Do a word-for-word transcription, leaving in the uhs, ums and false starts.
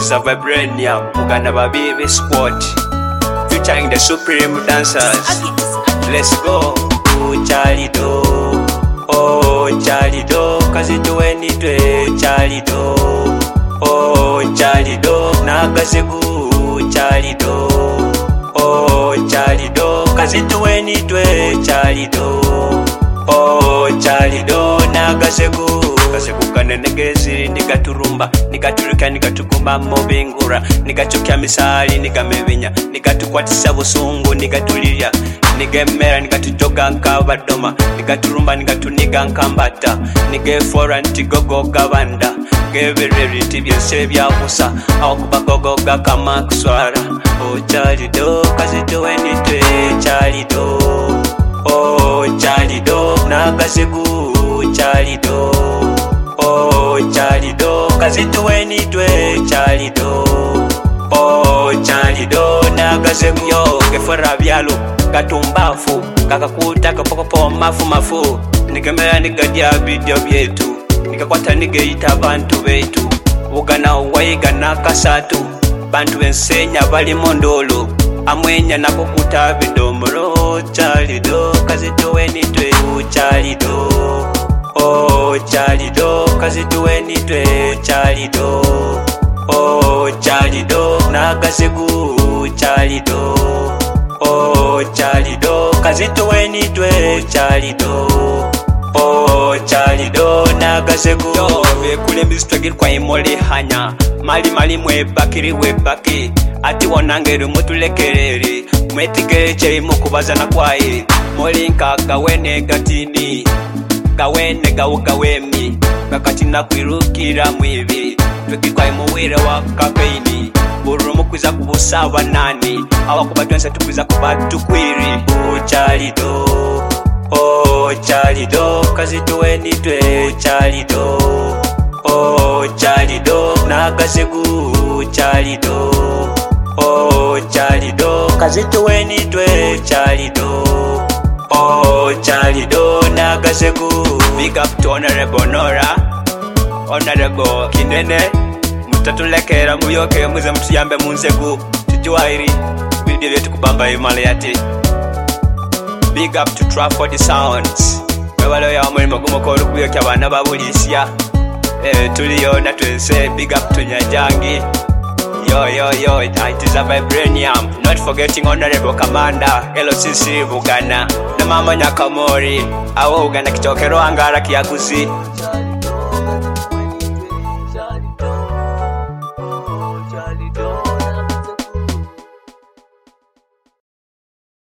is a vibranium. Uganda Baby Squad featuring the supreme dancers. Let's go. Oh Charlie do, oh Charlie do, kazi tuweni twe Charlie do, oh Charlie do, nagazegu Charlie do, oh Charlie do, kazi tuweni twe Charlie do, oh Charlie do, nagazegu. Kasekukane negezi nikaturumba nikatulika nikatukumba mobingura nikachokya misali nikamebinya nikatukwatisa busungu nikatulilya nigemera nikatujoga nkabadoma nikaturumba nikatuniga nkambata nigefora ntigogo gabanda gebereri tibyose byakusa akubagogo gakama kuswara. Oh Charlie do kazi tuweni twe Charlie do, oh Charlie do, nagazegu Charlie do, oh Charlie do, kazi tuweni twe Charlie do, oh Charlie do, nagazegu. Yo gefora byalo gatumbafu kakakuta kapokopo mafu mafu nigemera nigadya bidyo byetu nikakwata nigeita bantu betu ugana waiga nakasatu bantu ensenya bali mondolo amwenya nakukuta bidomoro. Charlie do kazi tuweni twe Charlie do, oh Charlie do, kazi tuweni twe Charlie do, oh Charlie do, nagazegu Charlie do, oh Charlie do, kazi tuweni twe Charlie do, oh Charlie do, nagazegu. Yo bekule mbistagir kwa imoli hanya mali mali mwe bakiri we baki ati wonangere mutulekerere mwetigere cheri mukubazana kwaye moli nkaka wene gatini gawene gawugawemi gakatina kwirukira mwibi twekikwaye muwire wa kapeini burumu kwiza kubusaba nani awakubatwense tukwiza kubatukwiri. Oh Charlie do, oh Charlie do, kazi tuweni twe Charlie do, oh Charlie do, nagazegu Charlie do, oh Charlie do, kazi tuweni twe Charlie do, oh Charlie do, nagazegu. Big up to Honorable Nora, Honorable Kinene, mutatulekera muyoke muze mutuyambe munzegu tujuwairi bibye byetu kubamba imale yati. Big up to Trafford Sounds, webalo ya mulimo gumukoro kuyokya abana babulisiya eh tuliyo na twense. Big up to Nyajangi. Yo yo yo, it is a vibranium. Not forgetting Honorable Commander L C C Bugana na mama Nyakamori awo Uganda kitokero angara kiyaguzi.